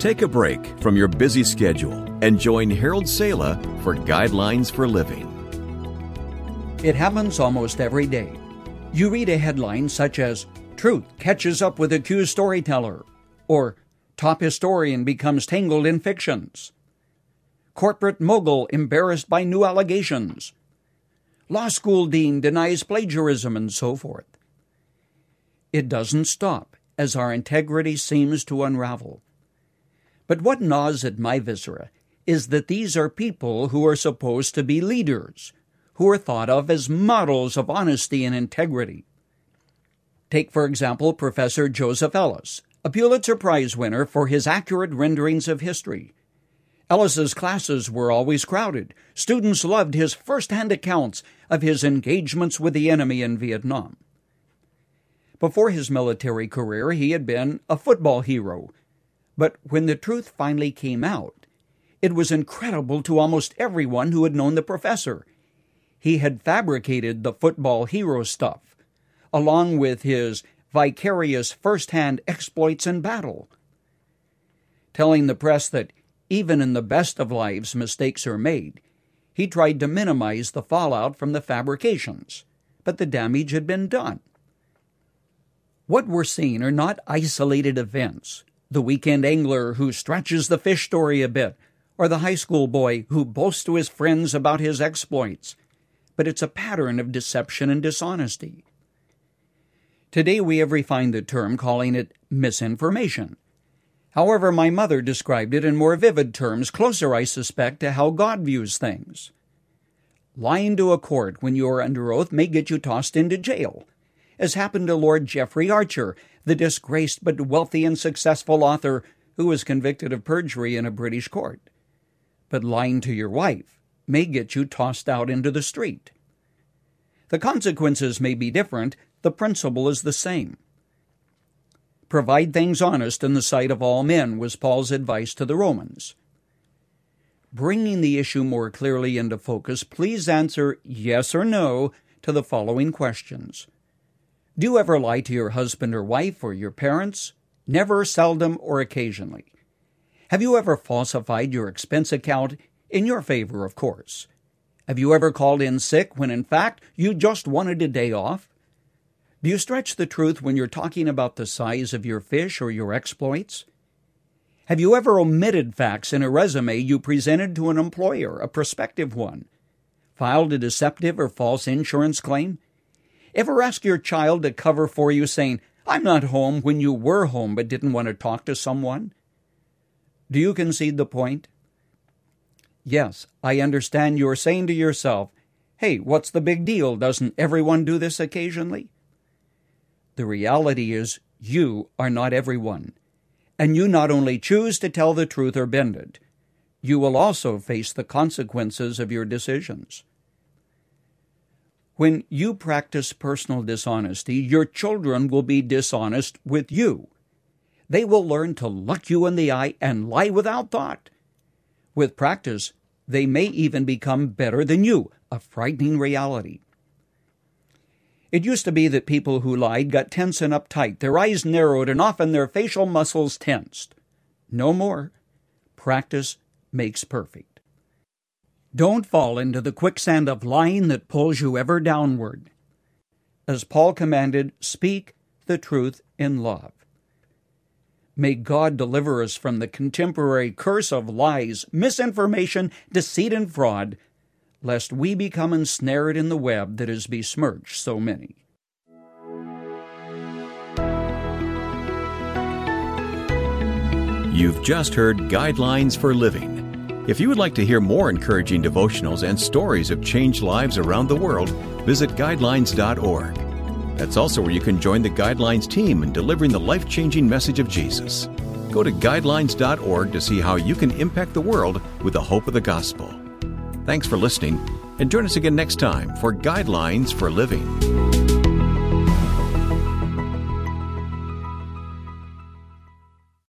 Take a break from your busy schedule and join Harold Sala for Guidelines for Living. It happens almost every day. You read a headline such as, "Truth catches up with accused storyteller," or "Top historian becomes tangled in fictions," "Corporate mogul embarrassed by new allegations," "Law school dean denies plagiarism," and so forth. It doesn't stop as our integrity seems to unravel. But what gnaws at my viscera is that these are people who are supposed to be leaders, who are thought of as models of honesty and integrity. Take, for example, Professor Joseph Ellis, a Pulitzer Prize winner for his accurate renderings of history. Ellis's classes were always crowded. Students loved his first-hand accounts of his engagements with the enemy in Vietnam. Before his military career, he had been a football hero. But when the truth finally came out, it was incredible to almost everyone who had known the professor. He had fabricated the football hero stuff, along with his vicarious first-hand exploits in battle. Telling the press that even in the best of lives mistakes are made, he tried to minimize the fallout from the fabrications, but the damage had been done. What we're seeing are not isolated events. The weekend angler who stretches the fish story a bit, or the high school boy who boasts to his friends about his exploits, but it's a pattern of deception and dishonesty. Today we have refined the term, calling it misinformation. However, my mother described it in more vivid terms, closer, I suspect, to how God views things. Lying to a court when you are under oath may get you tossed into jail, as happened to Lord Jeffrey Archer, the disgraced but wealthy and successful author who was convicted of perjury in a British court. But lying to your wife may get you tossed out into the street. The consequences may be different, the principle is the same. Provide things honest in the sight of all men was Paul's advice to the Romans. Bringing the issue more clearly into focus, please answer yes or no to the following questions. Do you ever lie to your husband or wife or your parents? Never, seldom, or occasionally. Have you ever falsified your expense account, in your favor, of course? Have you ever called in sick when in fact you just wanted a day off? Do you stretch the truth when you're talking about the size of your fish or your exploits? Have you ever omitted facts in a resume you presented to an employer, a prospective one? Filed a deceptive or false insurance claim? Ever ask your child to cover for you saying, "I'm not home," when you were home but didn't want to talk to someone? Do you concede the point? Yes, I understand you're saying to yourself, "Hey, what's the big deal? Doesn't everyone do this occasionally?" The reality is you are not everyone, and you not only choose to tell the truth or bend it, you will also face the consequences of your decisions. When you practice personal dishonesty, your children will be dishonest with you. They will learn to look you in the eye and lie without thought. With practice, they may even become better than you, a frightening reality. It used to be that people who lied got tense and uptight, their eyes narrowed, and often their facial muscles tensed. No more. Practice makes perfect. Don't fall into the quicksand of lying that pulls you ever downward. As Paul commanded, speak the truth in love. May God deliver us from the contemporary curse of lies, misinformation, deceit, and fraud, lest we become ensnared in the web that has besmirched so many. You've just heard Guidelines for Living. If you would like to hear more encouraging devotionals and stories of changed lives around the world, visit Guidelines.org. That's also where you can join the Guidelines team in delivering the life-changing message of Jesus. Go to Guidelines.org to see how you can impact the world with the hope of the gospel. Thanks for listening, and join us again next time for Guidelines for Living.